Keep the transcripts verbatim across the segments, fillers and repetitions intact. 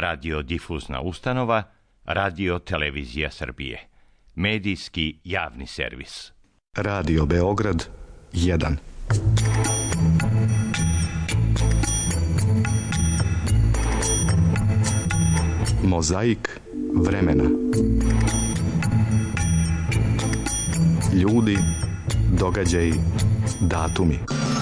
radiodifuzna ustanova, Radio Televizija Srbije. Medijski javni servis. Radio Beograd jedan. Mozaik vremena. Ljudi, događaji, datumi.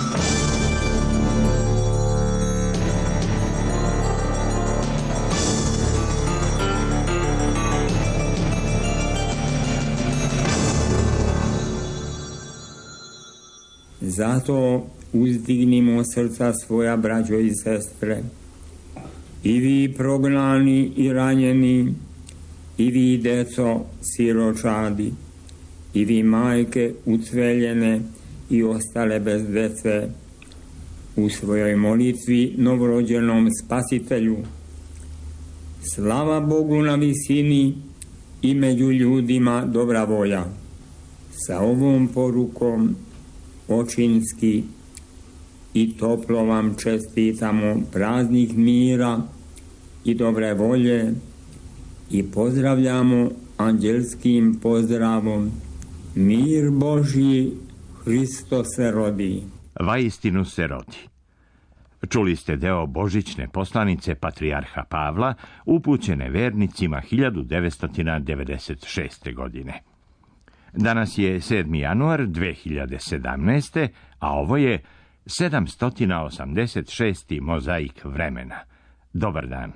Zato uzdignimo srca svoja, braćo i sestre, i vi prognani i ranjeni, i vi deco siročadi, i vi majke ucveljene i ostale bez dece, u svojoj molitvi novorođenom Spasitelju. Slava Bogu na visini i među ljudima dobra volja. Sa ovom porukom očinski i toplo vam čestitamo praznik mira i dobre volje i pozdravljamo anđelskim pozdravom: mir Božji, Hristo se rodi. Vaistinu se rodi. Čuli ste deo božićne poslanice patrijarha Pavla, upućene vernicima hiljadu devetsto devedeset šeste. godine. Danas je sedmi januar dve hiljade sedamnaeste. a ovo je sedamsto osamdeset šesti mozaik vremena. Dobar dan.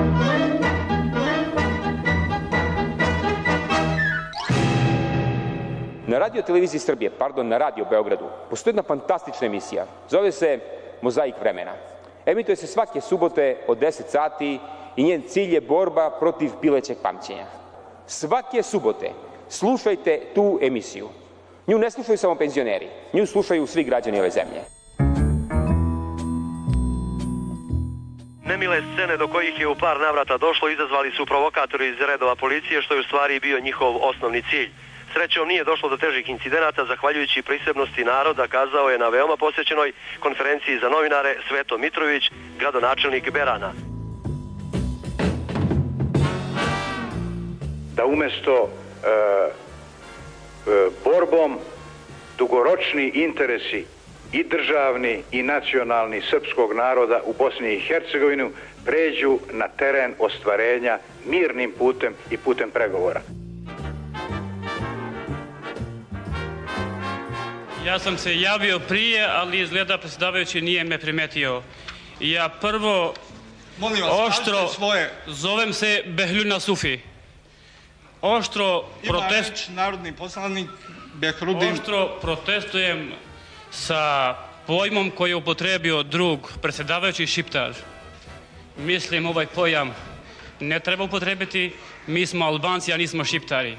Na Radio Televiziji Srbije, pardon, na Radio Beogradu, postoji jedna fantastična emisija. Zove se Mozaik vremena. Emituje se svake subote od deset sati i njen cilj je borba protiv pilećeg pamćenja. Svake subote slušajte tu emisiju. Nju ne slušaju samo penzioneri, nju slušaju svi građani ove zemlje. Nemile scene do kojih je u par navrata došlo izazvali su provokatori iz redova policije, što je u stvari bio njihov osnovni cilj. Srećom nije došlo do težih incidenata, zahvaljujući prisebnosti naroda, kazao je na veoma posvećenoj konferenciji za novinare Sveto Mitrović, gradonačelnik Berana. Da umesto e, e, borbom dugoročni interesi i državni i nacionalni srpskog naroda u Bosni i Hercegovini pređu na teren ostvarenja mirnim putem i putem pregovora. Ja sam se javio prije, ali izgleda predsjedavajući nije me primetio. Ja prvo Molim vas, oštro svoje. Zovem se Behluna Sufi. Oštro protest... reč narodni poslanik Behrudin. Oštro protestujem sa pojmom koji je upotrebio drug predsjedavajući Šiptar. Mislim, ovaj pojam ne treba upotrebiti. Mi smo Albanci, a nismo Šiptari.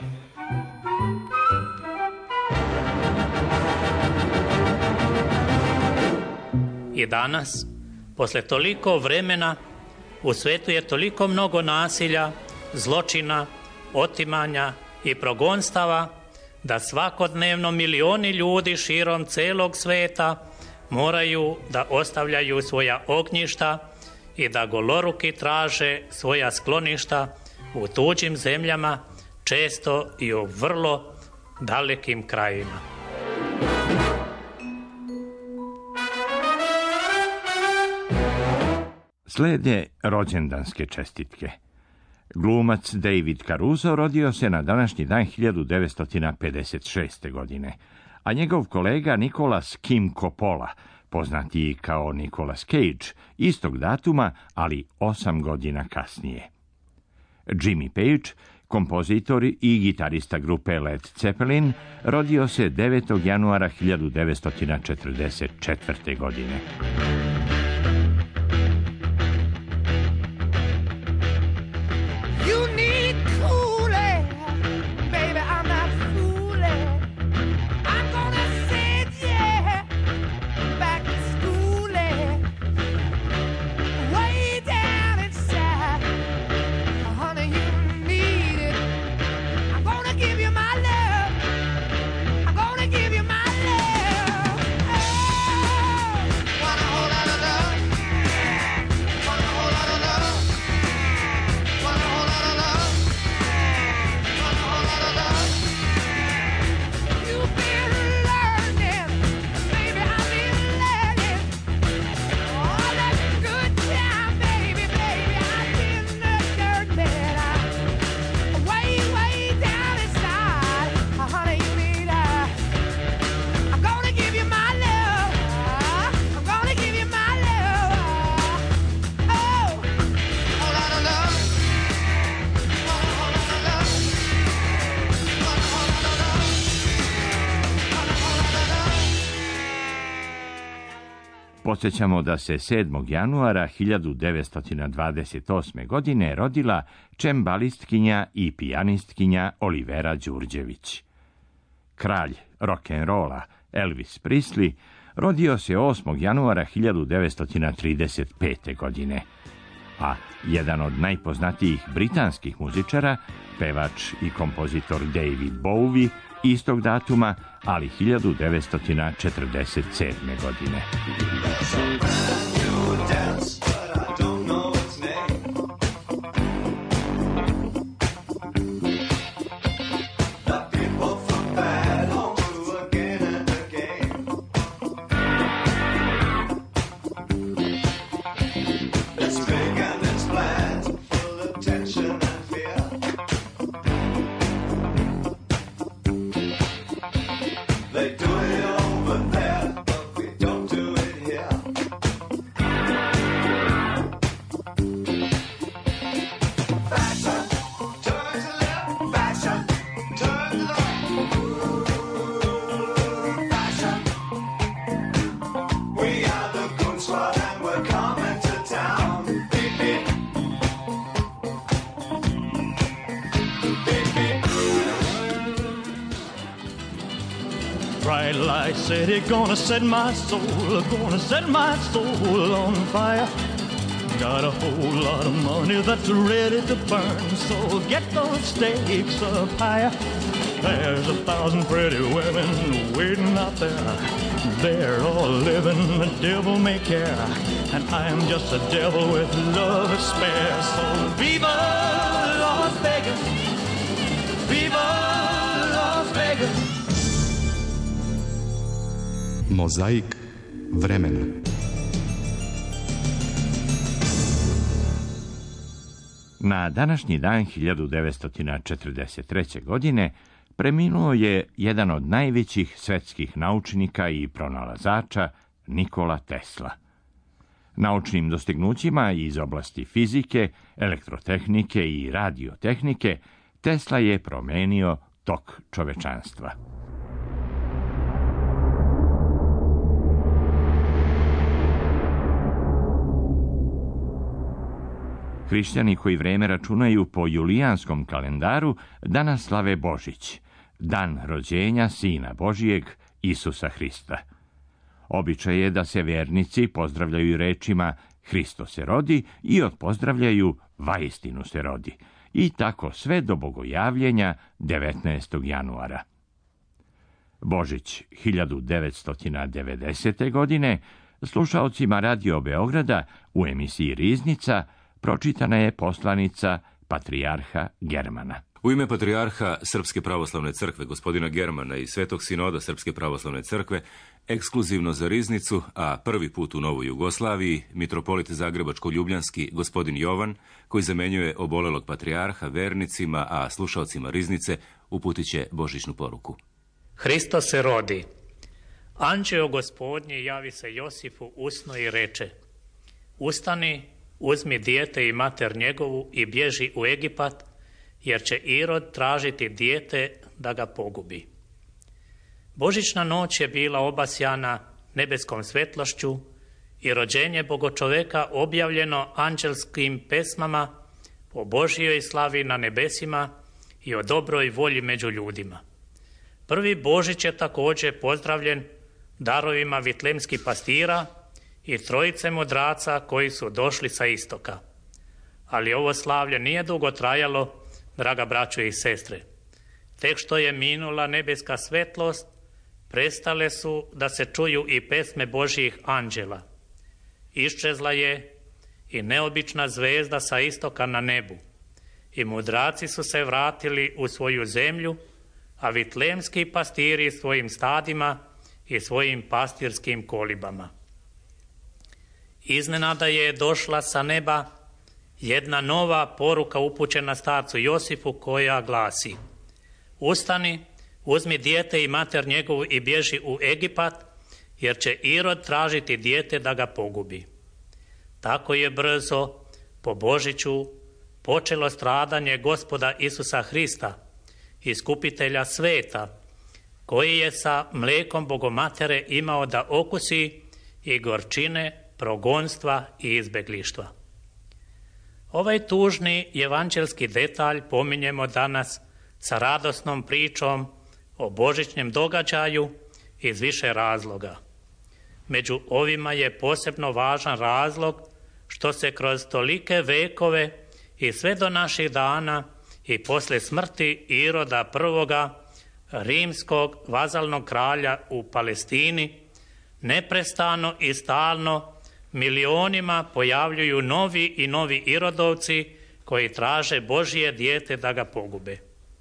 I danas, posle toliko vremena, u svetu je toliko mnogo nasilja, zločina, otimanja i progonstava, da svakodnevno milioni ljudi širom celog sveta moraju da ostavljaju svoja ognjišta i da goloruki traže svoja skloništa u tuđim zemljama, često i u vrlo dalekim krajima. Slede rođendanske čestitke. Glumac David Caruso rodio se na današnji dan hiljadu devetsto pedeset šeste. godine, a njegov kolega Nicolas Kim Coppola, poznatiji kao Nicolas Cage, istog datuma, ali osam godina kasnije. Jimmy Page, kompozitor i gitarista grupe Led Zeppelin, rodio se devetog januara hiljadu devetsto četrdeset četvrte. godine. Wanna hold on Podsjećamo da se sedmog januara hiljadu devetsto dvadeset osme. godine rodila čembalistkinja i pijanistkinja Olivera Đurđević. Kralj rock'n'rolla Elvis Presley rodio se osmog januara hiljadu devetsto trideset pete. godine, a jedan od najpoznatijih britanskih muzičara, pevač i kompozitor David Bowie, istog datuma, ali hiljadu devetsto četrdeset sedme. godine. Bright light city, gonna set my soul, gonna set my soul on fire. Got a whole lot of money that's ready to burn, so get those stakes up higher. There's a thousand pretty women waiting out there. They're all living the devil may care, and I'm just a devil with love to spare. So viva Las Vegas, viva Las Vegas. Mozaik vremena. Na današnji dan hiljadu devetsto četrdeset treće. godine preminuo je jedan od najvećih svetskih naučnika i pronalazača, Nikola Tesla. Naučnim dostignućima iz oblasti fizike, elektrotehnike i radiotehnike Tesla je promenio tok čovečanstva. Hrišćani koji vreme računaju po julijanskom kalendaru danas slave Božić, dan rođenja Sina Božijeg, Isusa Hrista. Običaj je da se vernici pozdravljaju rečima Hristo se rodi i odpozdravljaju vaistinu se rodi, i tako sve do bogojavljenja devetnaestog januara. Božić hiljadu devetsto devedesete. godine slušaocima Radio Beograda u emisiji Riznica pročitana je poslanica patrijarha Germana. U ime patrijarha Srpske pravoslavne crkve, gospodina Germana, i Svetog sinoda Srpske pravoslavne crkve, ekskluzivno za Riznicu, a prvi put u Novoj Jugoslaviji, mitropolit Zagrebačko-Ljubljanski, gospodin Jovan, koji zamenjuje obolelog patrijarha vernicima, a slušaocima Riznice uputit će božićnu poruku. Hristo se rodi. Anđeo gospodnji javi se Josifu usno i reče: Ustani, uzmi dijete i mater njegovu i bježi u Egipat, jer će Irod tražiti dijete da ga pogubi. Božićna noć je bila obasjana nebeskom svetlošću i rođenje Bogočoveka objavljeno anđelskim pesmama o Božjoj slavi na nebesima i o dobroj volji među ljudima. Prvi Božić je također pozdravljen darovima vitlemskih pastira i trojice mudraca koji su došli sa istoka. Ali ovo slavlje nije dugo trajalo, draga braćo i sestre. Tek što je minula nebeska svetlost, prestale su da se čuju i pesme Božjih anđela. Iščezla je i neobična zvezda sa istoka na nebu, i mudraci su se vratili u svoju zemlju, a vitlemski pastiri svojim stadima i svojim pastirskim kolibama. Iznenada je došla sa neba jedna nova poruka upućena starcu Josifu, koja glasi: Ustani, uzmi dijete i mater njegovu i bježi u Egipat, jer će Irod tražiti dijete da ga pogubi. Tako je brzo po Božiću počelo stradanje Gospoda Isusa Hrista, iskupitelja sveta, koji je sa mlekom Bogomatere imao da okusi i gorčine progonstva i izbeglištva. Ovaj tužni evanđelski detalj pominjemo danas sa radosnom pričom o božićnjem događaju iz više razloga. Među ovima je posebno važan razlog što se kroz tolike vekove i sve do naših dana i posle smrti Iroda prvoga, rimskog vazalnog kralja u Palestini, neprestano i stalno milionima pojavljuju novi i novi Irodovci koji traže Božije dijete da ga pogube.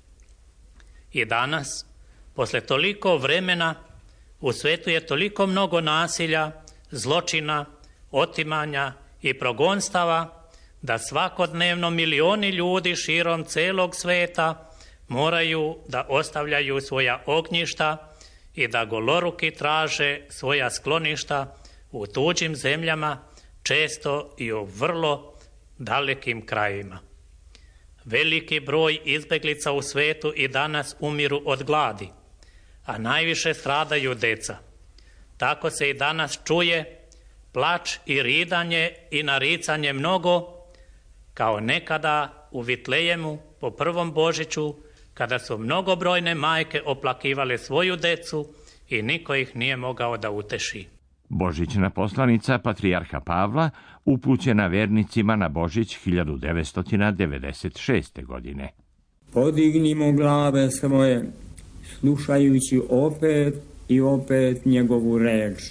I danas, posle toliko vremena, u svetu je toliko mnogo nasilja, zločina, otimanja i progonstava, da svakodnevno milioni ljudi širom celog sveta moraju da ostavljaju svoja ognjišta i da goloruki traže svoja skloništa u tuđim zemljama, često i u vrlo dalekim krajevima. Veliki broj izbeglica u svetu i danas umiru od gladi, a najviše stradaju deca. Tako se i danas čuje plač i ridanje i naricanje mnogo, kao nekada u Vitlejemu po prvom Božiću, kada su mnogobrojne majke oplakivale svoju decu i niko ih nije mogao da uteši. Božićna poslanica patrijarha Pavla upućena vernicima na Božić hiljadu devetsto devedeset šeste. godine. Podignimo glave svoje, slušajući opet i opet njegovu reč.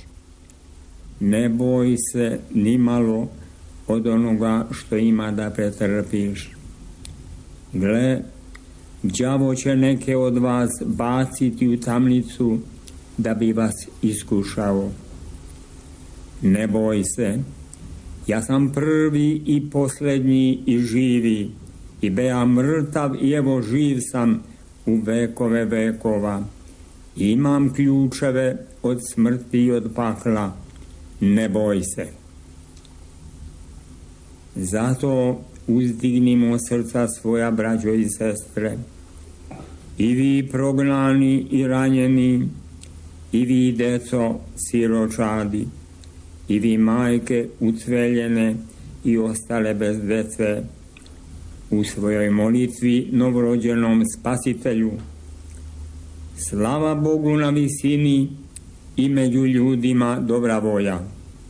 Ne boj se ni malo od onoga što ima da pretrpiš. Gle, đavo će neke od vas baciti u tamnicu da bi vas iskušao. Ne boj se, ja sam prvi i posljednji i živi, i bea mrtav i evo živ sam u vekove vekova. Imam ključeve od smrti i od pakla, ne boj se. Zato uzdignimo srca svoja, braćo i sestre, i vi prognani i ranjeni, i vi deco siročadi, i vi majke ucveljene i ostale bez dece, u svojoj molitvi novorođenom Spasitelju. Slava Bogu na visini i među ljudima dobra volja.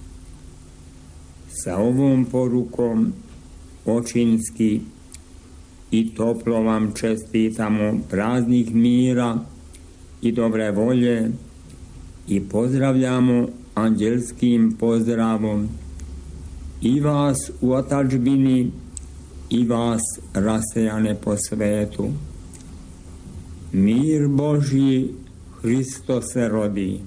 Sa ovom porukom očinski i toplo vam čestitamo praznik mira i dobre volje i pozdravljamo anđelskim pozdravom i vas u otadžbini i vas rasejane po svetu. Mir Božji, Hristo se rodi.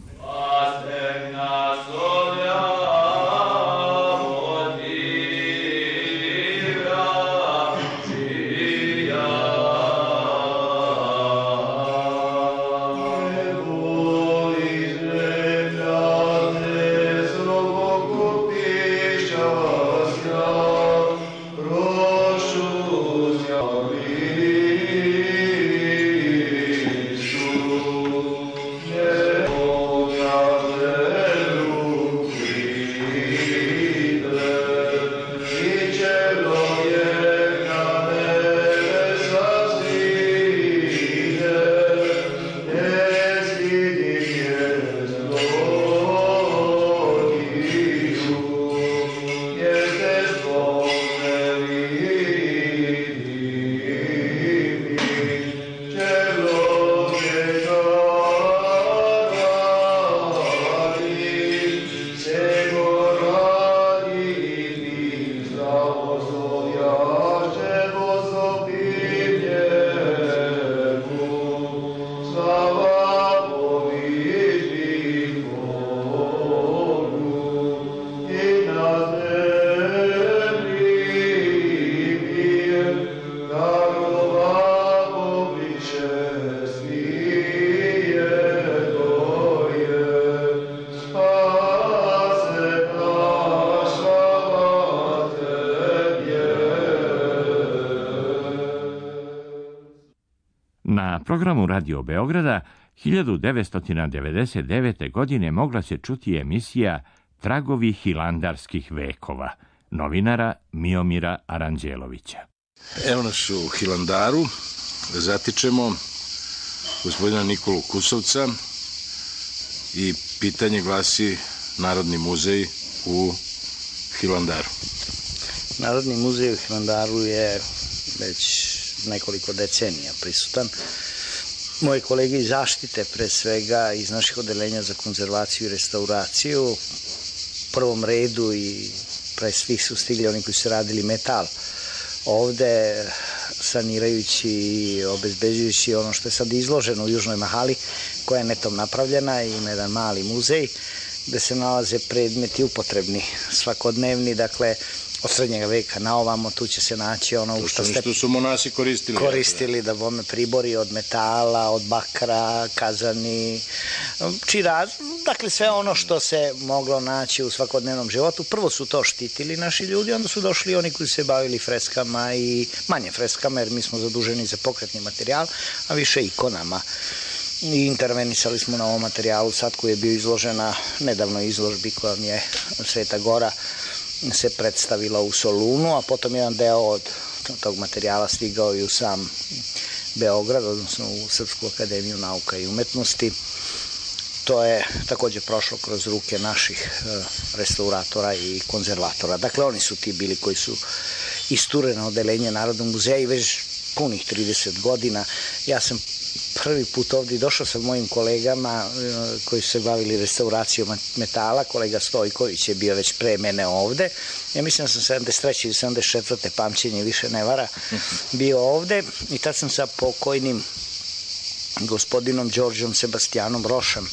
Na programu Radio Beograda hiljadu devetsto devedeset devete. godine mogla se čuti emisija Tragovi hilandarskih vekova, novinara Miomira Aranđelovića. Evo nas u Hilandaru, zatičemo gospodina Nikolu Kusovca i pitanje glasi Narodni muzej u Hilandaru. Narodni muzej u Hilandaru je već nekoliko decenija prisutan. Moje kolege iz zaštite, pre svega iz naših odeljenja za konzervaciju i restauraciju, u prvom redu i pre svih su stigli oni koji su radili metal ovde, sanirajući i obezbeđujući ono što je sad izloženo u Južnoj Mahali, koja je netom napravljena, i ima jedan mali muzej gde se nalaze predmeti upotrebni, svakodnevni, dakle, od srednjega veka na ovamo, tu će se naći ono u što ste... Što su monasi koristili. Koristili, da bome pribori od metala, od bakra, kazani, čiraz, dakle sve ono što se moglo naći u svakodnevnom životu. Prvo su to štitili naši ljudi, onda su došli oni koji se bavili freskama i manje freskama, jer mi smo zaduženi za pokretni materijal, a više ikonama. I intervenisali smo na ovom materijalu sad koji je bio izložena nedavno izložbi kojom je Sveta Gora se predstavila u Solunu, a potom jedan deo od tog materijala stigao i u sam Beograd, odnosno u Srpsku akademiju nauka i umetnosti. To je takođe prošlo kroz ruke naših restauratora i konzervatora. Dakle, oni su ti bili koji su isture na odeljenje Narodnog muzeja i već punih trideset godina. Ja sam prvi put ovdje došao sa mojim kolegama koji su se bavili restauracijom metala. Kolega Stojković je bio već pre mene ovde. Ja mislim da sam sedamdeset treće ili sedamdeset četvrte pamćenje više ne vara bio ovde, i tad sam sa pokojnim gospodinom Đorđom Sebastijanom Rošem,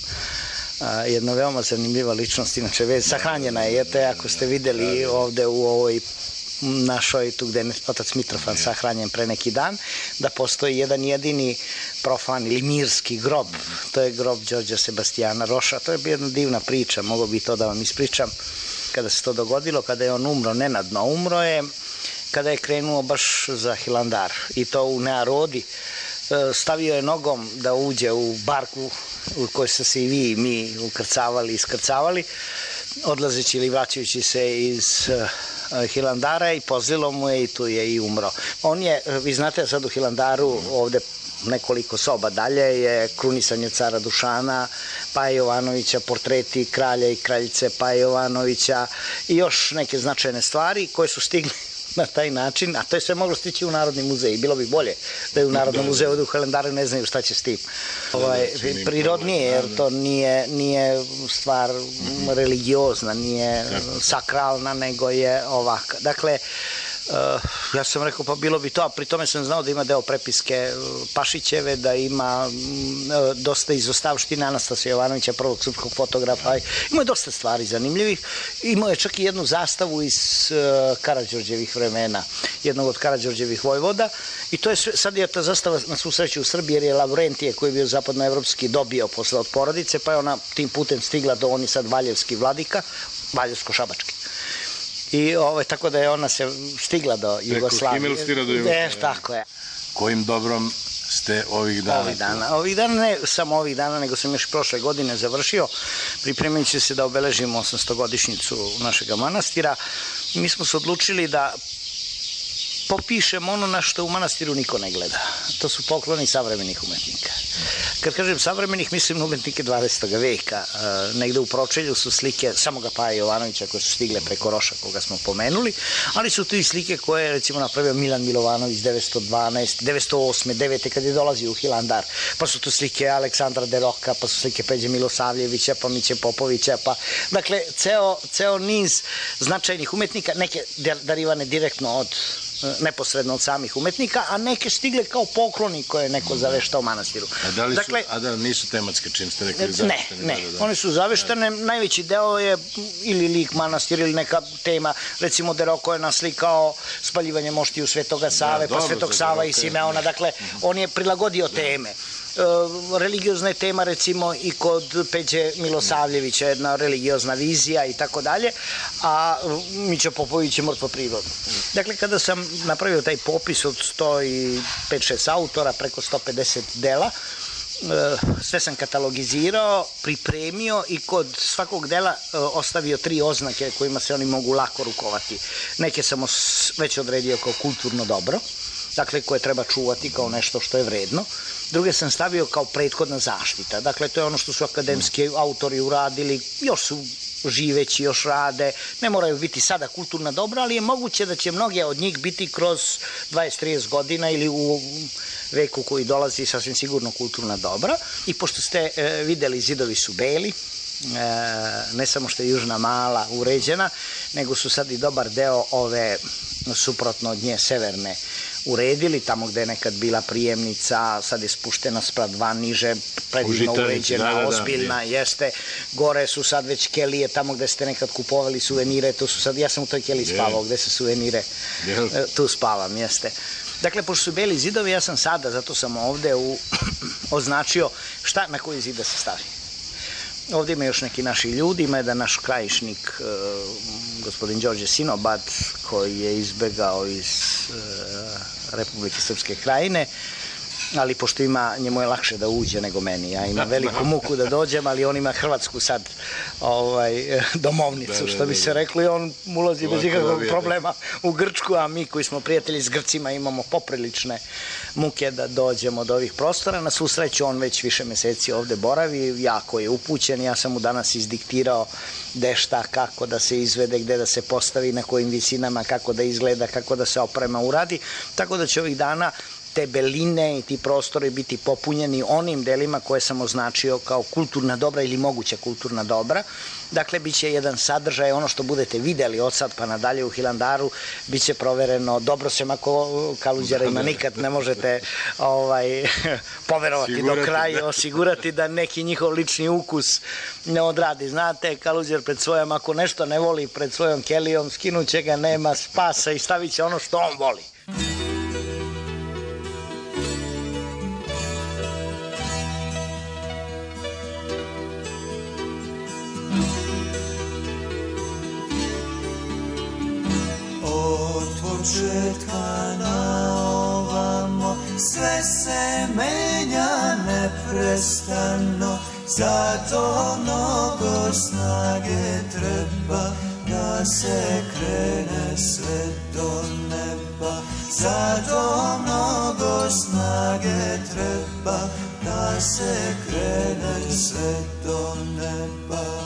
jedna veoma zanimljiva ličnost, inače već sahranjena je, eto, ako ste videli ovde u ovoj našoj, tu gde je otac Mitrofan sahranjen pre neki dan, da postoji jedan jedini profan ili mirski grob, to je grob Đorđa Sebastijana Roša. To je jedna divna priča, mogu bi to da vam ispričam. Kada se to dogodilo, kada je on umro, nenadno umro je, kada je krenuo baš za Hilandar, i to u Nearodi, stavio je nogom da uđe u barku u kojoj ste se i vi i mi ukrcavali i iskrcavali, odlazeći ili vraćajući se iz Hilandara, i pozlilo mu je i tu je i umro. On je, vi znate, sad u Hilandaru ovde nekoliko soba dalje je krunisanje cara Dušana, Paje Jovanovića, portreti kralja i kraljice Paje Jovanovića i još neke značajne stvari koje su stigli na taj način, a to je sve moglo stići u Narodni muzej. Bilo bi bolje da je u Narodnom muzeju ovde u Hilandaru, ne znaju šta će s tim. Ovaj, prirodnije, jer to nije, nije stvar religiozna, nije sakralna, nego je ovaka. Dakle, Uh, ja sam rekao, pa bilo bi to, a pri tome sam znao da ima deo prepiske Pašićeve, da ima uh, dosta izostavštine Anastasija Jovanovića, prvog srpskog fotografa. Ima je dosta stvari zanimljivih. Imao je čak i jednu zastavu iz uh, Karađorđevih vremena, jednog od Karađorđevih vojvoda, i to je sve, sad je ta zastava na svu sreću u Srbiji, jer je Lavrentije, koji je bio zapadnoevropski, dobio posle od porodice, pa je ona tim putem stigla do oni sad valjevski vladika, valjevsko-šabački. I ovaj, tako da je ona se stigla do Jugoslavije. Preko Himelstira do Jugoslavije. Ne, tako je. Kojim dobrom ste ovih dana? Ovih dana. Ovih dana, ne samo ovih dana, nego sam još prošle godine završio, pripremajući se da obeležimo osamstogodišnjicu našeg manastira. Mi smo se odlučili da popišemo ono na što u manastiru niko ne gleda. To su pokloni savremenih umetnika. Kad kažem savremenih, mislim na umetnike dvadesetog veka. Negde u pročelju su slike samoga Paja Jovanovića koje su stigle preko Roša, koga smo pomenuli, ali su tu i slike koje je recimo napravio Milan Milovanović devetsto dvanaeste, devetsto osme, devete kad je dolazio u Hilandar. Pa su tu slike Aleksandra de Roka, pa su slike Peđe Milosavljevića, pa Miće Popovića, pa dakle ceo, ceo niz značajnih umetnika, neke darivane direktno od neposredno od samih umetnika, a neke stigle kao pokloni koje je neko zaveštao manastiru. A da li su, dakle, a da nisu tematske, čim ste rekli zaveštene? Ne, ne, one su zaveštene, najveći deo je ili lik manastir ili neka tema, recimo Deroko je naslikao spaljivanje moštiju Svetoga Save, pa Svetog Sava i Simeona, dakle, on je prilagodio teme. Religiozna je tema recimo i kod Peđe Milosavljevića, jedna religiozna vizija i tako dalje, a Mića Popović je mrtvo prirodno. Dakle, kada sam napravio taj popis od sto pet šest autora, preko sto pedeset dela, sve sam katalogizirao, pripremio i kod svakog dela ostavio tri oznake kojima se oni mogu lako rukovati. Neke sam već odredio kao kulturno dobro, dakle koje treba čuvati kao nešto što je vredno. Druge sam stavio kao prethodna zaštita, dakle to je ono što su akademski autori uradili, još su živeći, još rade, ne moraju biti sada kulturna dobra, ali je moguće da će mnoge od njih biti kroz dvadeset do trideset godina ili u veku koji dolazi sasvim sigurno kulturna dobra. I pošto ste e, videli, zidovi su beli, e, ne samo što je Južna Mala uređena, nego su sad i dobar deo ove suprotno od nje severne uredili, tamo gde je nekad bila prijemnica, sad je spuštena sprat van niže, predivno uređena, da, da, ozbiljna, da, jeste. Gore su sad već kelije, tamo gde ste nekad kupovali suvenire, to su sad, ja sam u toj keliji spavao, gde se suvenire, tu spavam, jeste. Dakle, pošto su beli zidovi, ja sam sada, zato sam ovde u, označio šta na koji zid da se stavi. Ovdje ima još neki naši ljudi, ima jedan naš krajišnik, gospodin Đorđe Sinobad, koji je izbegao iz Republike Srpske Krajine, ali pošto ima, njemu je lakše da uđe nego meni. Ja imam veliku muku da dođem, ali on ima hrvatsku sad ovaj, domovnicu, što bi se reklo, i on ulazi bez ikakvog problema u Grčku, a mi koji smo prijatelji s Grcima imamo poprilične muke da dođemo do ovih prostora. Na svu sreću on već više meseci ovde boravi, jako je upućen, ja sam mu danas izdiktirao gde šta, kako da se izvede, gde da se postavi, na kojim visinama, kako da izgleda, kako da se oprema uradi, tako da će ovih dana te beline i ti prostori biti popunjeni onim delima koje sam označio kao kulturna dobra ili moguća kulturna dobra. Dakle, bit će jedan sadržaj, ono što budete videli od sad pa nadalje u Hilandaru, bit će provereno, dobro sem ako Kaluđerima nikad ne možete ovaj, poverovati sigurati, do kraja, osigurati da neki njihov lični ukus ne odradi. Znate, Kaluđer pred svojom, ako nešto ne voli pred svojom kelijom, skinuće ga, nema spasa i stavit će ono što on voli. Početka na ovamo sve se menja neprestano, zato mnogo snage treba da se krene sve do neba. Zato mnogo snage treba da se krene sve do neba.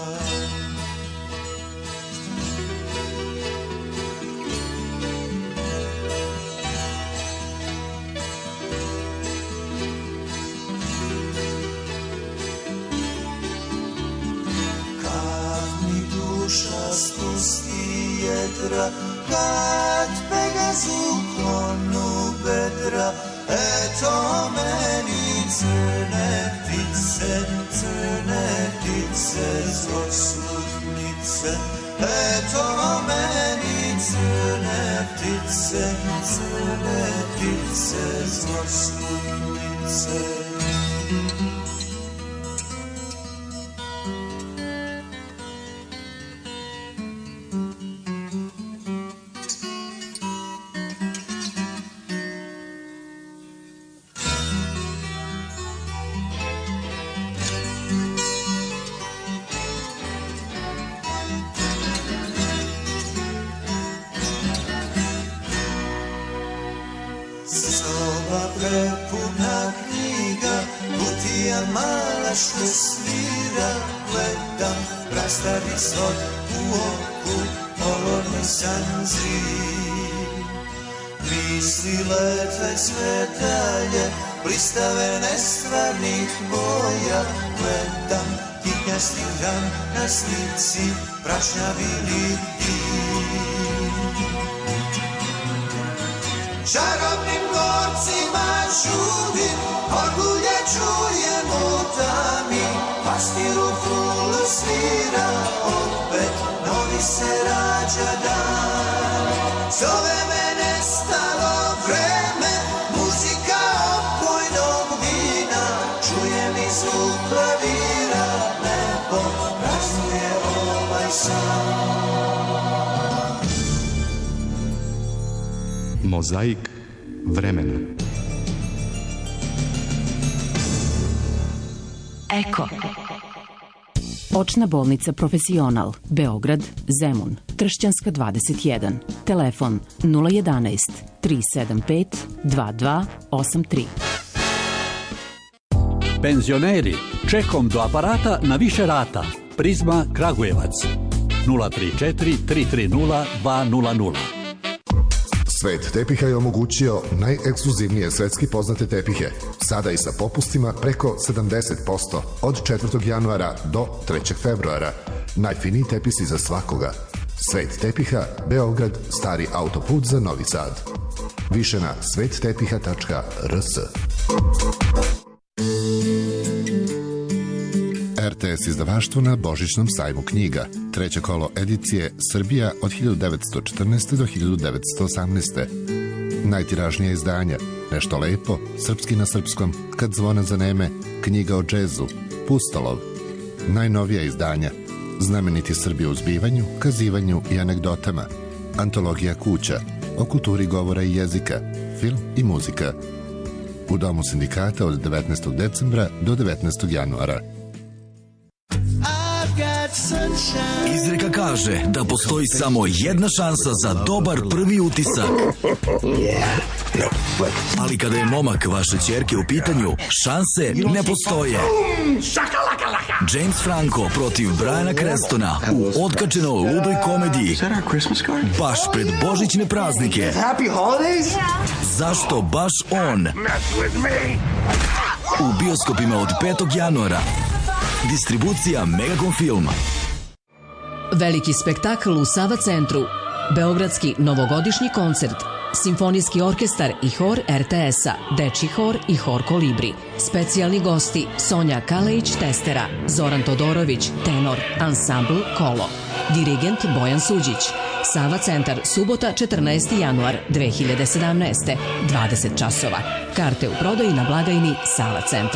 Duša spusti jedra, kad Pegazu klonu bedra, eto meni crne ptice, crne ptice, zloslutnice, eto meni crne ptice, crne ptice, zloslutnice. Prepuna knjiga, kutija mala što svira, gledam prastavi svod u oku, polovni san zri. Misli lete sve dalje, blistave nestvarnih boja, gledam kitnjasti ran na slici, prašnjavi lidi. Čarobnim gorcima žudim, orgulje čujem u tami, pastiru fulu svira, opet novi se rađa dan. Zove me nestalo vreme, muzika opojnog vina, čujem i zvuk klavira, nebo praznuje ovaj san. Mozaik vremena. Eko. Očna bolnica Profesional, Beograd, Zemun, Tršćanska dvadeset jedan. Telefon nula jedanaest, tri sedam pet, dva dva osam tri. Penzioneri, čekom do aparata na više rata. Prizma Kragujevac. nula tri četiri, tri tri nula, dva nula nula. Svet tepiha je omogućio najekskluzivnije svetski poznate tepihe, sada i sa popustima preko sedamdeset posto od četvrtog januara do trećeg februara. Najfiniji tepisi za svakoga. Svet tepiha, Beograd, Stari autoput za Novi Sad. Više na svet tepiha tačka r s. R T S izdavaštvo na Božićnom sajmu knjiga. Treće kolo edicije Srbija od hiljadu devetsto četrnaeste. do hiljadu devetsto osamnaeste. Najtiražnija izdanja Nešto lepo, Srpski na srpskom, Kad zvona zaneme, Knjiga o džezu, Pustolov. Najnovija izdanja Znameniti Srbi u zbivanju, kazivanju i anegdotama, Antologija kuća, o kulturi govora i jezika, film i muzika. U Domu sindikata od devetnaestog decembra do devetnaestog januara. Izreka kaže da postoji samo jedna šansa za dobar prvi utisak. Ali kada je momak vaše ćerke u pitanju, šanse ne postoje. James Franco protiv Briana Crestona u otkačenoj ludoj komediji baš pred božićne praznike. Zašto baš on? U bioskopima od petog januara. Distribucija Megacom Film. Veliki spektakl u Sava centru. Beogradski novogodišnji koncert. Simfonijski orkestar i hor R T S-a, Dečji hor i hor Kolibri. Specijalni gosti Sonja Kalejić-Testera, Zoran Todorović, tenor, ansambl Kolo. Dirigent Bojan Suđić. Sava centar, subota četrnaesti januar dve hiljade sedamnaeste. dvadeset časova. Karte u prodaji na blagajni Sava centra.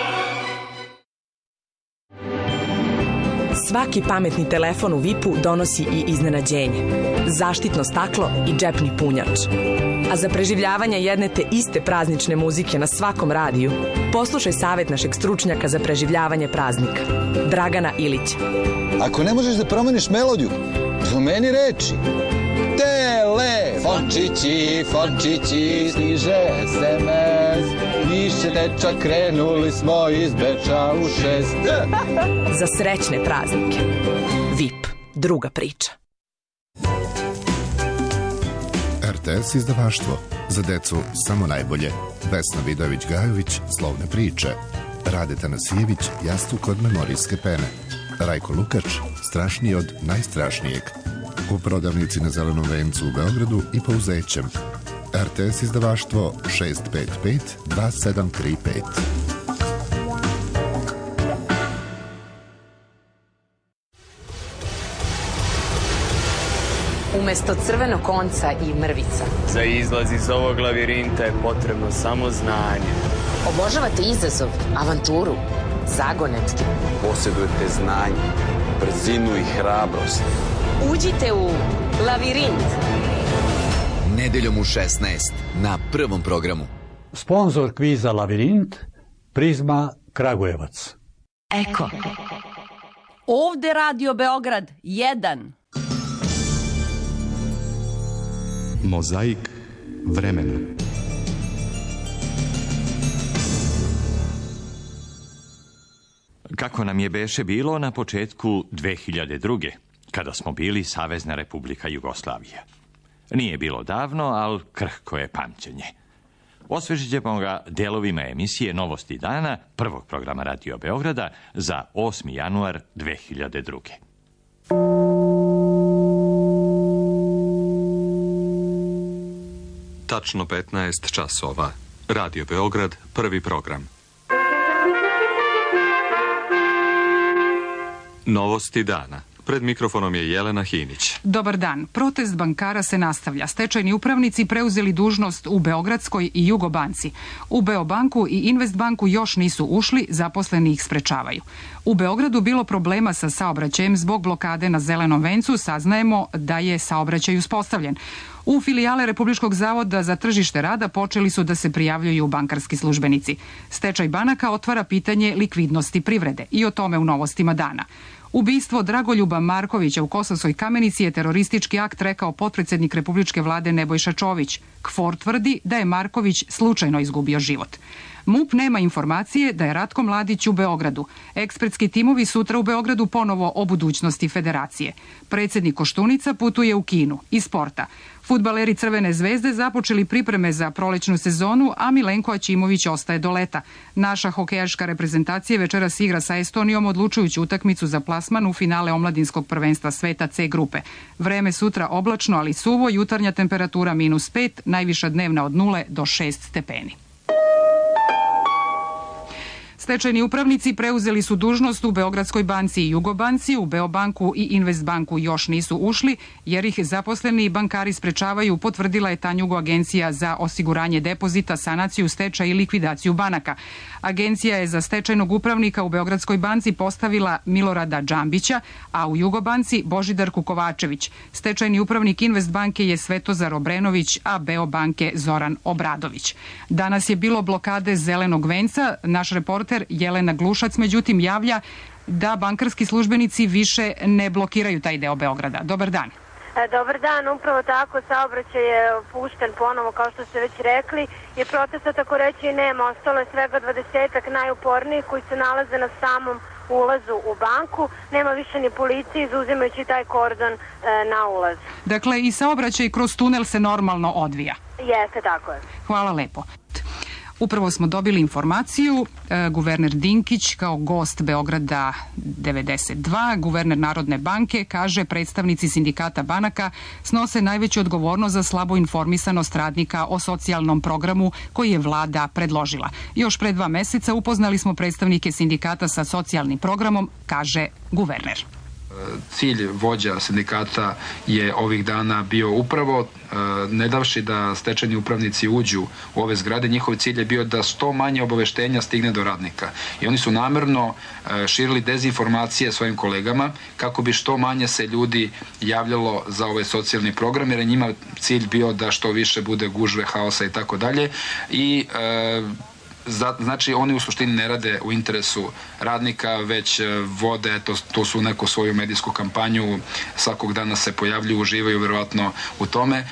Svaki pametni telefon u V I P-u donosi i iznenađenje. Zaštitno staklo i džepni punjač. A za preživljavanje jedne te iste praznične muzike na svakom radiju, poslušaj savjet našeg stručnjaka za preživljavanje praznika, Dragana Ilića. Ako ne možeš da promeniš melodiju, promeni reči. Telefončići, fončići, stiže es em es. Više dečak, krenuli smo iz Beča u šest. Za srećne praznike. V I P. Druga priča. R T S izdavaštvo. Za decu samo najbolje. Vesna Vidojević-Gajović, Slovne priče. Rade Tanasijević, Jastuk od memorijske pene. Rajko Lukač, Strašniji od najstrašnijeg. U prodavnici na Zelenom vencu u Beogradu i Pouzećem. R T S izdavaštvo šest pet pet, dva sedam tri pet. Umesto crvenog konca i mrvica. Za izlaz iz ovog lavirinta je potrebno samo znanje. Obožavate izazov, avanturu, zagonet. Posjedujete znanje, brzinu i hrabrost. Uđite u lavirint. Nedeljom u šesnaest na Prvom programu. Sponzor kviza Lavirint, Prizma Kragujevac. Eko. Ovde Radio Beograd jedan. Mozaik vremena. Kako nam je beše bilo na početku dve hiljade druge. kada smo bili Savezna Republika Jugoslavija. Nije bilo davno, ali krhko je pamćenje. Osvežit ćemo ga delovima emisije Novosti dana prvog programa Radio Beograda za osmi januar dve hiljade druge. Tačno petnaest časova. Radio Beograd, prvi program. Novosti dana. Pred mikrofonom je Jelena Hinić. Dobar dan. Protest bankara se nastavlja. Stečajni upravnici preuzeli dužnost u Beogradskoj i Jugobanci. U Beobanku i Investbanku još nisu ušli, zaposleni ih sprečavaju. U Beogradu bilo problema sa saobraćajem zbog blokade na Zelenom vencu, saznajemo da je saobraćaj uspostavljen. U filijale Republičkog zavoda za tržište rada počeli su da se prijavljuju bankarski službenici. Stečaj banaka otvara pitanje likvidnosti privrede i o tome u novostima dana. Ubistvo Dragoljuba Markovića u Kosovskoj Kamenici je teroristički akt, rekao potpredsednik Republičke vlade Nebojša Čović. KFOR tvrdi da je Marković slučajno izgubio život. MUP nema informacije da je Ratko Mladić u Beogradu. Ekspertski timovi sutra u Beogradu ponovo o budućnosti federacije. Predsednik Koštunica putuje u Kinu. Iz sporta. Fudbaleri Crvene zvezde započeli pripreme za prolećnu sezonu, a Milenko Aćimović ostaje do leta. Naša hokejaška reprezentacija večeras igra sa Estonijom odlučujuću utakmicu za plasman u finale omladinskog prvenstva sveta C grupe. Vreme sutra oblačno, ali suvo, jutarnja temperatura minus pet, najviša dnevna od nule do šest stepeni. Stečajni upravnici preuzeli su dužnost u Beogradskoj banci i Jugobanci, u Beobanku i Investbanku još nisu ušli, jer ih zaposleni bankari sprečavaju, potvrdila je Tanjugo Agencija za osiguranje depozita, sanaciju, stečaj i likvidaciju banaka. Agencija je za stečajnog upravnika u Beogradskoj banci postavila Milorada Džambića, a u Jugobanci Božidarku Kovačević. Stečajni upravnik Investbanke je Svetozar Obrenović, a Beobanke Zoran Obradović. Danas je bilo blokade Zelenog venca. Naš reporter Jelena Glušac, međutim, javlja da bankarski službenici više ne blokiraju taj deo Beograda. Dobar dan. Dobar dan, upravo tako, saobraćaj je pušten ponovo, kao što ste već rekli, i protesta, tako reći, i nema. Ostalo je svega dvadesetak najupornijih koji se nalaze na samom ulazu u banku. Nema više ni policije, izuzimajući taj kordon e, na ulaz. Dakle, i saobraćaj kroz tunel se normalno odvija? Jeste, tako je. Hvala lepo. Upravo smo dobili informaciju, e, guverner Dinkić kao gost Beograda devedeset dva, guverner Narodne banke, kaže predstavnici sindikata banaka snose najveću odgovornost za slabu informisanost radnika o socijalnom programu koji je vlada predložila. Još pre dva meseca upoznali smo predstavnike sindikata sa socijalnim programom, kaže guverner. Cilj vođa sindikata je ovih dana bio upravo, ne davši da stečajni upravnici uđu u ove zgrade, njihov cilj je bio da što manje obaveštenja stigne do radnika. I oni su namerno širili dezinformacije svojim kolegama kako bi što manje se ljudi javljalo za ovaj socijalni program, jer je njima cilj bio da što više bude gužve, haosa i tako dalje. I znači oni u suštini ne rade u interesu radnika, već vode to, to su neku svoju medijsku kampanju, svakog dana se pojavljuju, uživaju vjerovatno u tome.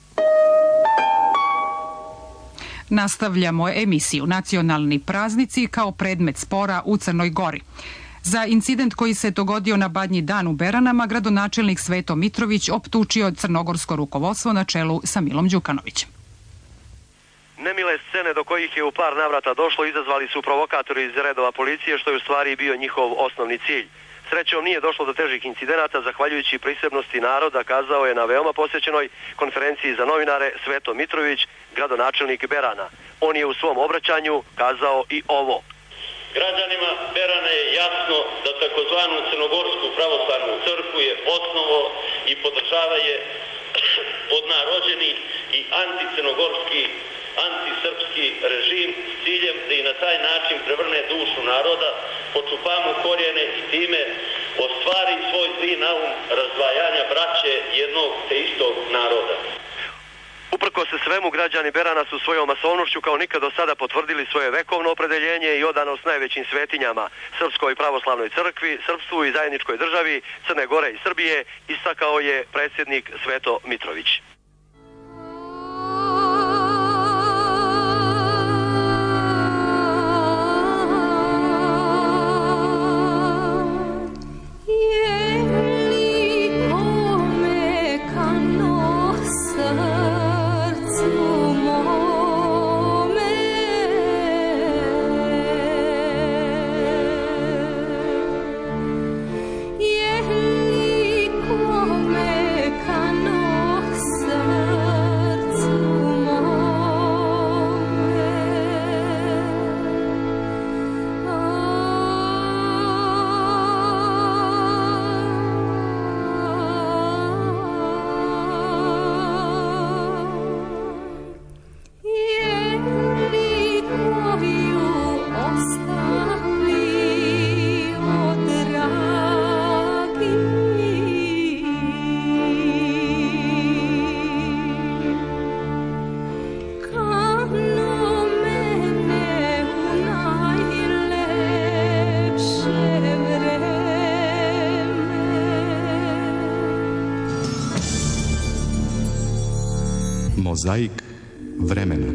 Nastavljamo emisiju Nacionalni praznici kao predmet spora u Crnoj Gori. Za incident koji se dogodio na Badnji dan u Beranama, gradonačelnik Sveto Mitrović optučio crnogorsko rukovodstvo na čelu sa Milom Đukanovićem. Nemile scene do kojih je u par navrata došlo izazvali su provokatori iz redova policije, što je u stvari bio njihov osnovni cilj. Srećom nije došlo do težih incidenata zahvaljujući prisebnosti naroda, kazao je na veoma posjećenoj konferenciji za novinare Sveto Mitrović, gradonačelnik Berana. On je u svom obraćanju kazao i ovo. Građanima Berana je jasno da takozvanu Crnogorsku pravoslavnu crkvu je osnovo i podržava je odnarođeni i anticrnogorski antisrpski režim s ciljem da i na taj način prevrne dušu naroda, počupa mu korijene i time ostvari svoj zli naum razdvajanja braće jednog te istog naroda. Uprko se svemu, građani Berana su svojom masovnošću kao nikad do sada potvrdili svoje vekovno opredeljenje i odanost najvećim svetinjama, Srpskoj pravoslavnoj crkvi, srpstvu i zajedničkoj državi Crne Gore i Srbije, istakao je predsjednik Sveto Mitrović. Come Mozaik vremena.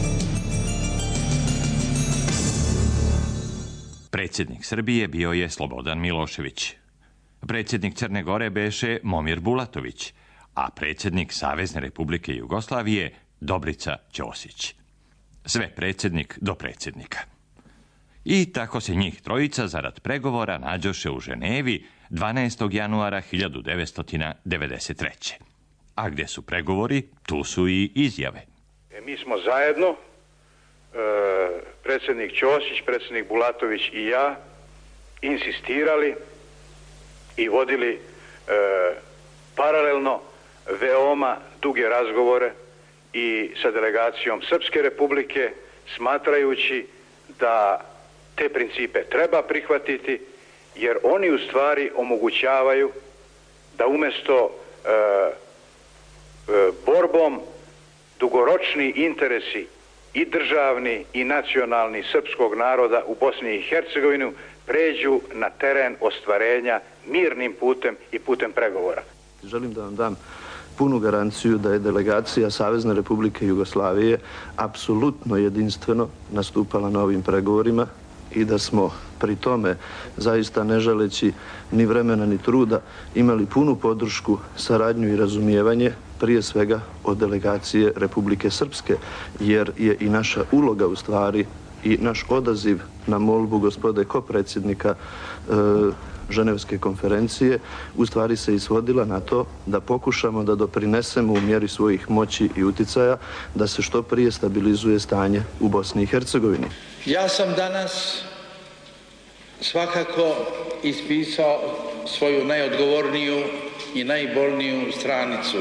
Predsjednik Srbije bio je Slobodan Milošević. Predsjednik Crne Gore beše Momir Bulatović, a predsjednik Savezne Republike Jugoslavije Dobrica Ćosić. Sve predsjednik do predsjednika. I tako se njih trojica zarad pregovora nađoše u Ženevi dvanaestog januara hiljadu devetsto devedeset treće. A gdje su pregovori, tu su i izjave. E, mi smo zajedno, e, predsjednik Ćosić, predsjednik Bulatović i ja, insistirali i vodili e, paralelno veoma duge razgovore i sa delegacijom Srpske Republike, smatrajući da te principe treba prihvatiti, jer oni u stvari omogućavaju da umjesto e, e, borbom dugoročni interesi i državni i nacionalni srpskog naroda u Bosni i Hercegovini pređu na teren ostvarenja mirnim putem i putem pregovora. Želim da vam dam punu garanciju da je delegacija Savezne Republike Jugoslavije apsolutno jedinstveno nastupala na ovim pregovorima i da smo pri tome, zaista ne želeći ni vremena ni truda, imali punu podršku, saradnju i razumijevanje, prije svega od delegacije Republike Srpske, jer je i naša uloga u stvari i naš odaziv na molbu gospode kopredsjednika e, Ženevske konferencije u stvari se isvodila na to da pokušamo da doprinesemo u mjeri svojih moći i uticaja da se što prije stabilizuje stanje u Bosni i Hercegovini. Ja sam danas svakako ispisao svoju najodgovorniju i najbolniju stranicu.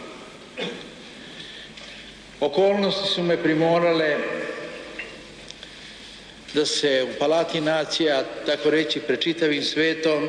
Okolnosti su me primorale da se u Palati nacija, tako reći pred čitavim svetom,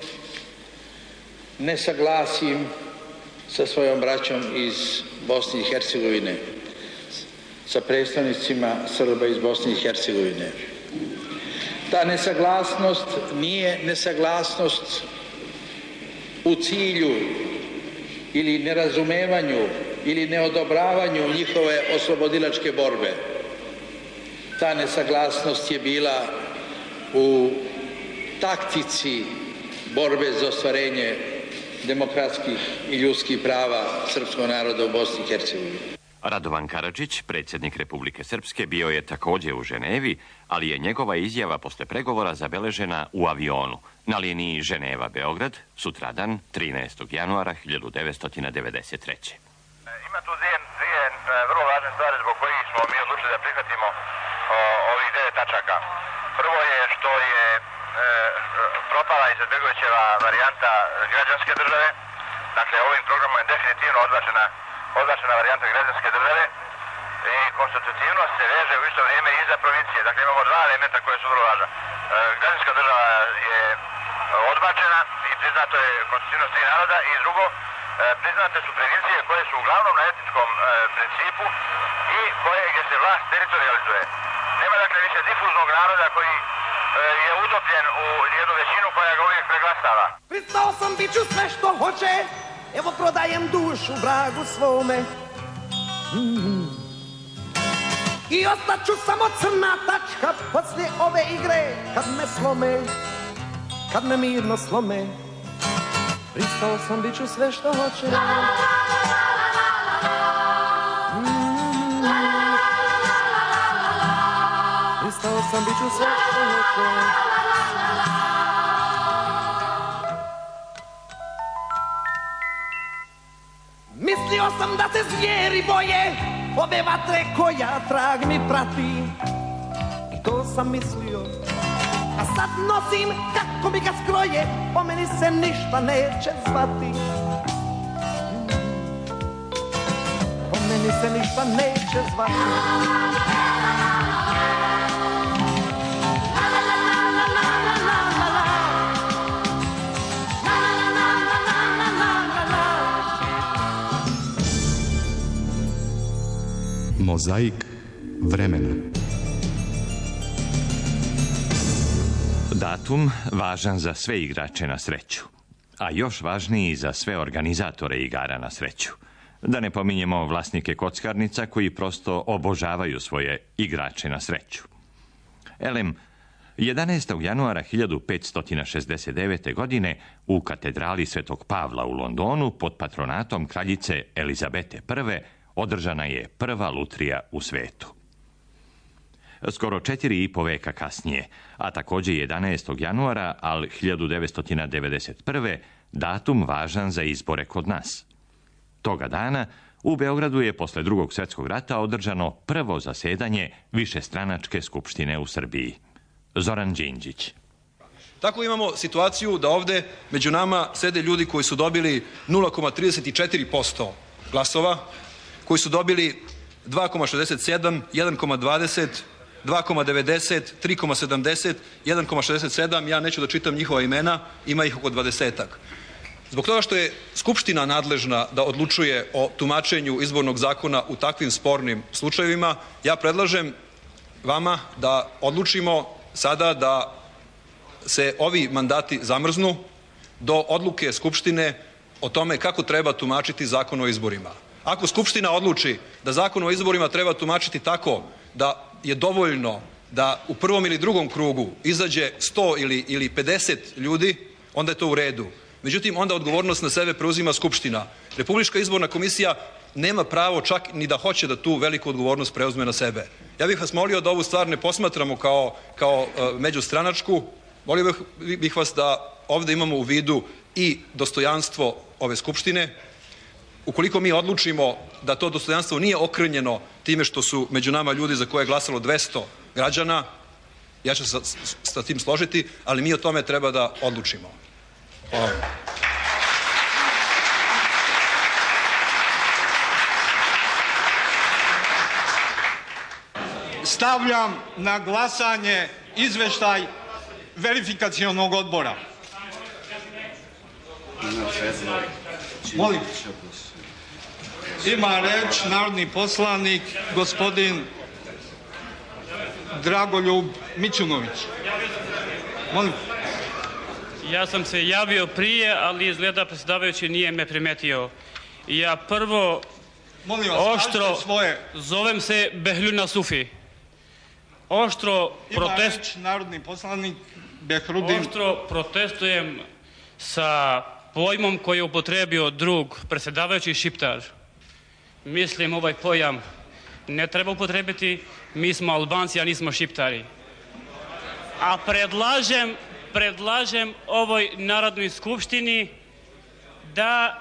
ne saglasim sa svojom braćom iz Bosne i Hercegovine, sa predstavnicima Srba iz Bosne i Hercegovine. Ta nesaglasnost nije nesaglasnost u cilju ili nerazumevanju ili neodobravanju njihove oslobodilačke borbe. Ta nesaglasnost je bila u taktici borbe za ostvarenje demokratskih i ljudskih prava srpskog naroda u Bosni i Hercegovini. Radovan Karadžić, predsjednik Republike Srpske, bio je također u Ženevi, ali je njegova izjava posle pregovora zabeležena u avionu na liniji Ženeva-Beograd, sutradan trinaestog januara hiljadu devetsto devedeset treće. Ima tu dvije, dvije vrlo važne stvari zbog kojih smo mi odlučili da prihvatimo o, ovih devet tačaka. Prvo je što je e, propala Izetbegovićeva varijanta građanske države. Dakle, ovim programom je definitivno odbačena, odbačena varijanta građanske države i konstitutivnost se veže u isto vrijeme i za provincije. Dakle, imamo dva elementa koje su vrlo važna. E, građanska država je odbačena i priznato je konstitutivnost tih naroda i drugo, priznate su provincije koje su uglavnom na etničkom e, principu i koje gdje se vlast teritorializuje. Nema dakle više difuznog naroda koji e, je utopljen u jednu većinu koja ga uvijek preglasava. Pristao sam biću sve što hoće, evo prodajem dušu vragu svome. Mm. I ostaću samo crna tačka poslije ove igre kad me slome, kad me mirno slome. Pristao sam biću sve što hoće. Mm. Pristao sam biću sve što hoće. Mislio sam da se zvijeri boje ove vatre koja trag mi prati. I to sam mislio, a sad nosim kako mi ga skroje, o meni se ništa neće zvati. O meni se ništa neće zvati. Mozaik vremena. Datum važan za sve igrače na sreću, a još važniji za sve organizatore igara na sreću. Da ne pominjemo vlasnike kockarnica koji prosto obožavaju svoje igrače na sreću. Elem, jedanaestog januara hiljadu petsto šezdeset devete. godine u katedrali Svetog Pavla u Londonu pod patronatom kraljice Elizabete prve. održana je prva lutrija u svetu. Skoro četiri i po veka kasnije, a također jedanaestog januara, al hiljadu devetsto devedeset prve. datum važan za izbore kod nas. Toga dana u Beogradu je posle drugog svjetskog rata održano prvo zasedanje višestranačke skupštine u Srbiji. Zoran Đinđić. Tako imamo situaciju da ovde među nama sede ljudi koji su dobili nula zarez trideset četiri posto glasova, koji su dobili dva zarez šezdeset sedam, jedan zarez dvadeset, dva zarez devedeset, tri zarez sedamdeset, jedan zarez šezdeset sedam, ja neću da čitam njihova imena, ima ih oko dvadesetak. Zbog toga što je Skupština nadležna da odlučuje o tumačenju izbornog zakona u takvim spornim slučajevima, ja predlažem vama da odlučimo sada da se ovi mandati zamrznu do odluke Skupštine o tome kako treba tumačiti zakon o izborima. Ako Skupština odluči da zakon o izborima treba tumačiti tako da je dovoljno da u prvom ili drugom krugu izađe sto ili, ili pedeset ljudi, onda je to u redu. Međutim, onda odgovornost na sebe preuzima Skupština. Republička izborna komisija nema pravo čak ni da hoće da tu veliku odgovornost preuzme na sebe. Ja bih vas molio da ovu stvar ne posmatramo kao, kao uh, međustranačku. Molio bih, bih vas da ovde imamo u vidu i dostojanstvo ove Skupštine. Ukoliko mi odlučimo da to dostojanstvo nije okrnjeno time što su među nama ljudi za koje je glasalo dvesta građana, ja ću se sa, sa tim složiti, ali mi o tome treba da odlučimo. Hvala. Stavljam na glasanje izveštaj verifikacionog odbora. Molim. Ima reč narodni poslanik gospodin Dragoljub Mićunović. Molim. Ja sam se javio prije, ali izgleda predsjedavajući nije me primetio. Ja prvo Molim vas, oštro svoje. Zovem se Behljuna Sufi. Oštro Ima protest... reč narodni poslanik Behrudin. Oštro protestujem sa pojmom koji je upotrebio drug predsjedavajući Šiptar. Mislim, ovaj pojam ne treba upotrebiti. Mi smo Albanci, a nismo Šiptari. A predlažem, predlažem ovoj Narodnoj skupštini da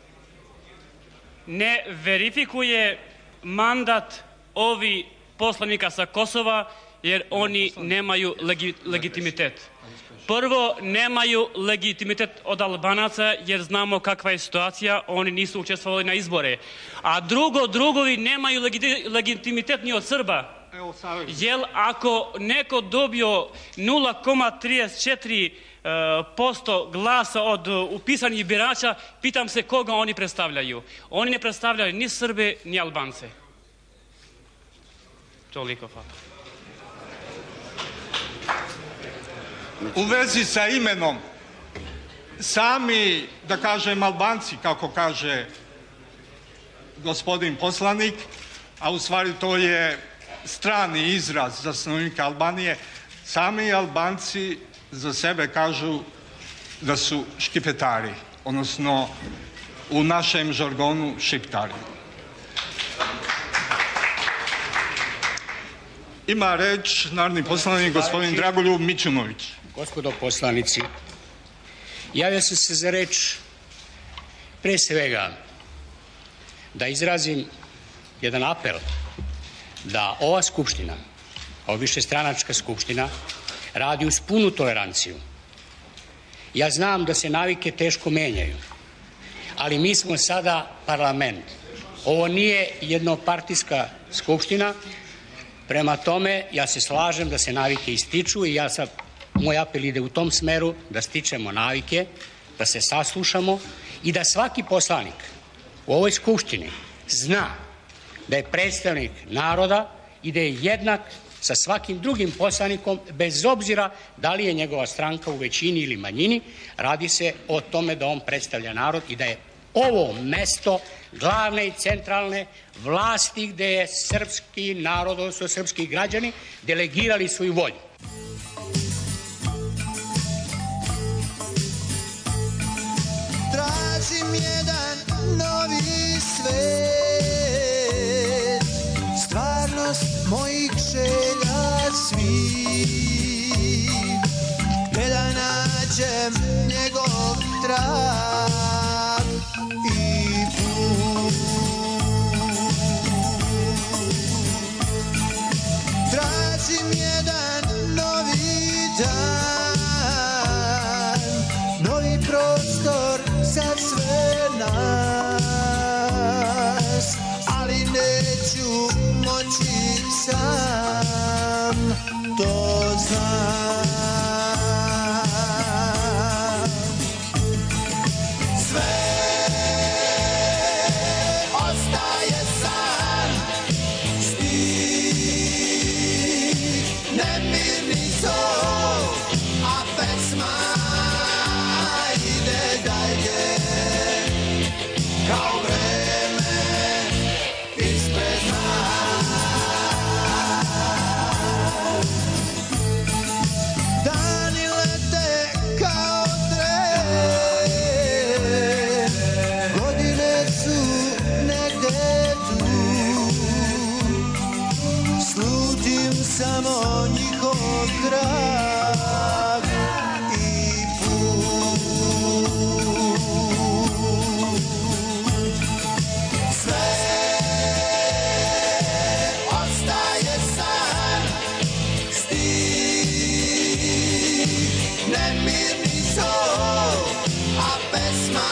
ne verifikuje mandat ovi poslanika sa Kosova, jer oni nemaju legi, legitimitet. Prvo, nemaju legitimitet od Albanaca, jer znamo kakva je situacija, oni nisu učestvovali na izbore. A drugo, drugovi nemaju legiti, legitimitet ni od Srba. Jer ako neko dobio nula zarez trideset četiri posto glasa od upisanih birača, pitam se koga oni predstavljaju. Oni ne predstavljaju ni Srbe, ni Albance. Toliko, hvala. U vezi sa imenom, sami, da kažem, Albanci, kako kaže gospodin poslanik, a u stvari to je strani izraz za stanovnike Albanije, sami Albanci za sebe kažu da su škipetari, odnosno u našem žargonu šiptari. Ima reč narodni poslanik gospodin Dragoljub Mićunović. Gospodo poslanici, javio sam se za reč pre svega da izrazim jedan apel da ova skupština, ova višestranačka skupština, radi uz punu toleranciju. Ja znam da se navike teško menjaju, ali mi smo sada parlament. Ovo nije jednopartijska skupština, prema tome ja se slažem da se navike ističu i ja sad, moj apel ide u tom smeru da stičemo navike, da se saslušamo i da svaki poslanik u ovoj skupštini zna da je predstavnik naroda i da je jednak sa svakim drugim poslanikom, bez obzira da li je njegova stranka u većini ili manjini. Radi se o tome da on predstavlja narod i da je ovo mesto glavne i centralne vlasti gde je srpski narod, odnosno srpski građani, delegirali svoju volju. Tražim jedan novi svet, stvarnost mojih želja svih, gde da nađem njegov trag i put. Tražim jedan novi dan, novi prostor za sve nas, ali neću moći sam, to znam. Sve ostaje san, stih, nemirni zov, a pesma ide dalje, kao vreme ispred nas. Dani lete kao tren, godine su negde tu, slutim samo njihov trag i put. Sve ostaje san, stih, nemirni zov, a pesma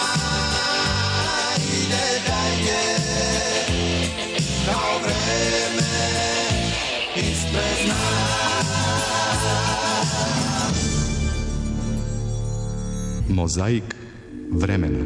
ide dalje, kao vreme ispred nas. Mozaik vremena.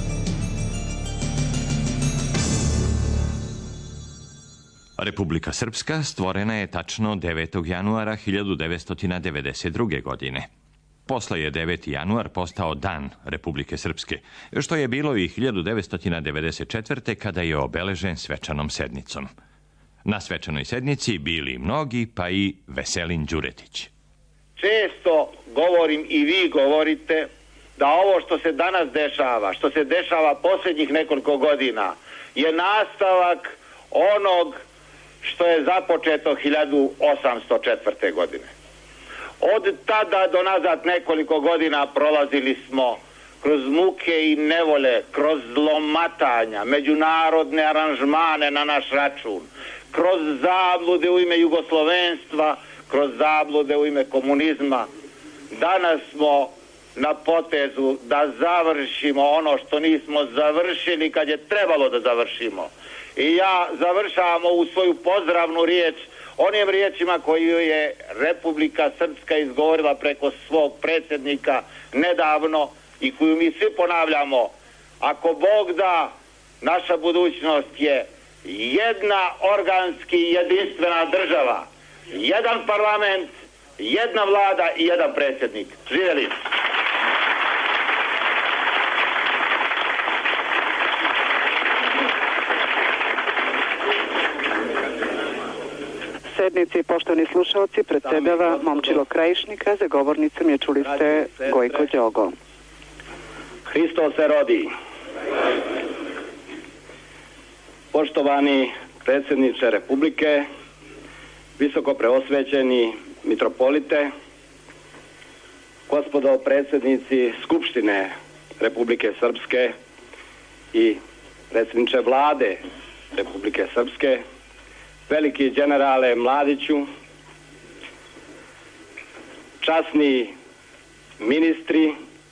Republika Srpska stvorena je tačno devetog januara hiljadu devetsto devedeset druge. godine. Posle je deveti januar postao Dan Republike Srpske, što je bilo i hiljadu devetsto devedeset četvrte. kada je obeležen svečanom sednicom. Na svečanoj sednici bili mnogi, pa i Veselin Đuretić. Često govorim i vi govorite da ovo što se danas dešava, što se dešava posljednjih nekoliko godina, je nastavak onog što je započeto hiljadu osamsto četvrte. godine. Od tada do nazad nekoliko godina prolazili smo kroz muke i nevole, kroz zlomatanja, međunarodne aranžmane na naš račun, kroz zablude u ime jugoslovenstva, kroz zablude u ime komunizma. Danas smo na potezu da završimo ono što nismo završili kad je trebalo da završimo. I ja završavam ovu svoju pozdravnu riječ onim riječima koju je Republika Srpska izgovorila preko svog predsjednika nedavno i koju mi svi ponavljamo. Ako Bog da, naša budućnost je jedna organski jedinstvena država, jedan parlament, jedna vlada i jedan predsjednik. Živjeli! Sednici, poštovani slušalci, predsedava Momčilo Krajišnika, za govornicom je, čuli ste, Gojko Đogo. Hristos se rodi. Poštovani predsjedniče Republike, visoko preosvećeni mitropolite, gospodo predsjednici Skupštine Republike Srpske i predsjedniče Vlade Republike Srpske, veliki generale Mladiću, časni ministri,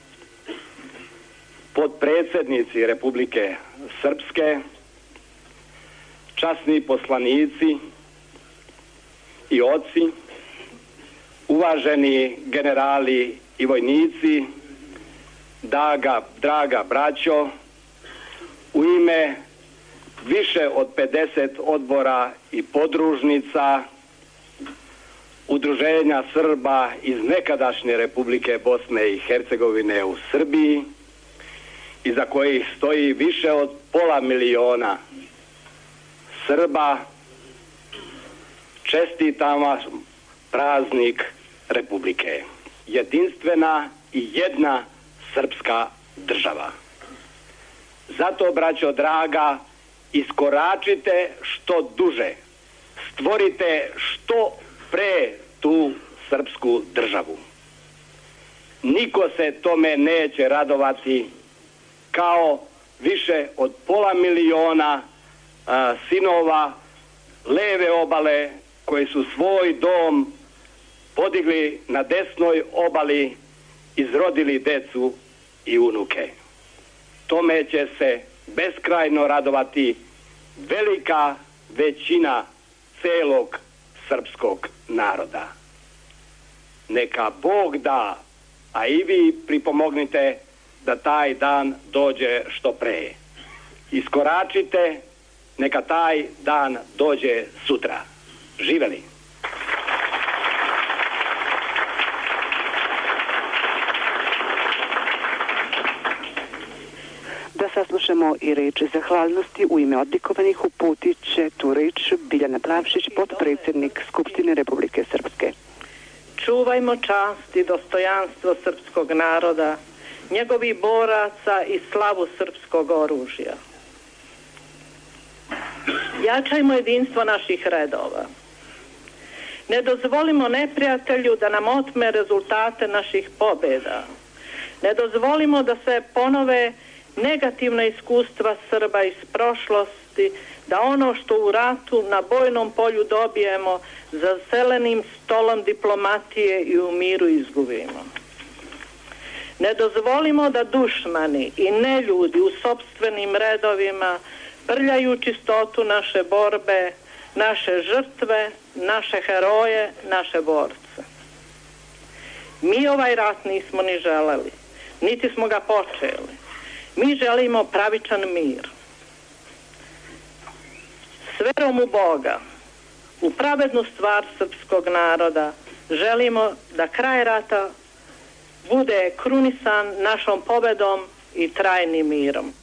potpredsjednici Republike Srpske, časni poslanici i oci, uvaženi generali i vojnici, daga, draga braćo, u ime više od pedeset odbora i podružnica Udruženja Srba iz nekadašnje Republike Bosne i Hercegovine u Srbiji iza kojih stoji više od pola miliona Srba, čestitam vam praznik Republike. Jedinstvena i jedna srpska država. Zato, braćo draga, iskoračite što duže, stvorite što pre tu srpsku državu. Niko se tome neće radovati kao više od pola miliona a, sinova leve obale koji su svoj dom podigli na desnoj obali, izrodili decu i unuke. Tome će se beskrajno radovati velika većina celog srpskog naroda. Neka Bog da, a i vi pripomognite da taj dan dođe što pre. Iskoračite, neka taj dan dođe sutra. Živeli! Da saslušamo i reči zahvalnosti u ime odlikovanih uputit će tu reč Biljana Plavšić, potpredsjednik Skupštine Republike Srpske. Čuvajmo čast i dostojanstvo srpskog naroda, njegovih boraca i slavu srpskog oružja. Jačajmo jedinstvo naših redova. Ne dozvolimo neprijatelju da nam otme rezultate naših pobjeda. Ne dozvolimo da se ponove negativna iskustva Srba iz prošlosti, da ono što u ratu na bojnom polju dobijemo za zelenim stolom diplomatije i u miru izgubimo. Ne dozvolimo da dušmani i neljudi u sopstvenim redovima prljaju čistotu naše borbe, naše žrtve, naše heroje, naše borce. Mi ovaj rat nismo ni želeli, niti smo ga počeli. Mi želimo pravičan mir. S verom u Boga, u pravednu stvar srpskog naroda, želimo da kraj rata bude krunisan našom pobedom i trajnim mirom.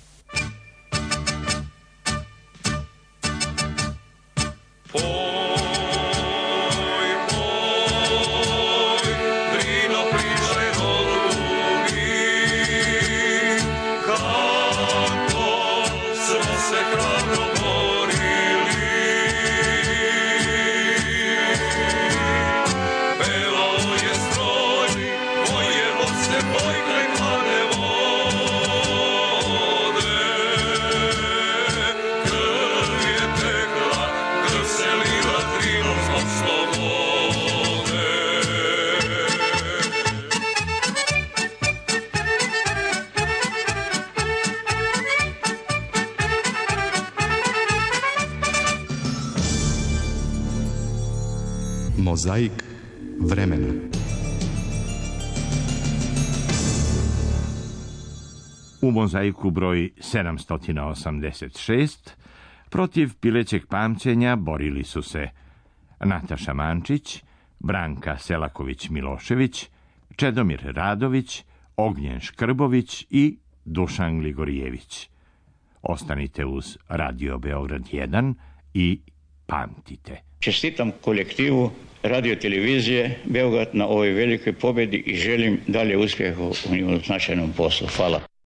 Mozaik vremena. U mozaiku broj sedamsto osamdeset šest protiv pilećeg pamćenja borili su se Nataša Mančić, Branka Selaković-Milošević, Čedomir Radović, Ognjen Škrbović i Dušan Gligorijević. Ostanite uz Radio Beograd jedan i pamtite. Čestitam kolektivu radio televizije Beograd na ovoj velikoj pobjedi i želim dalje uspjeha u njihovom značajnom poslu. Hvala.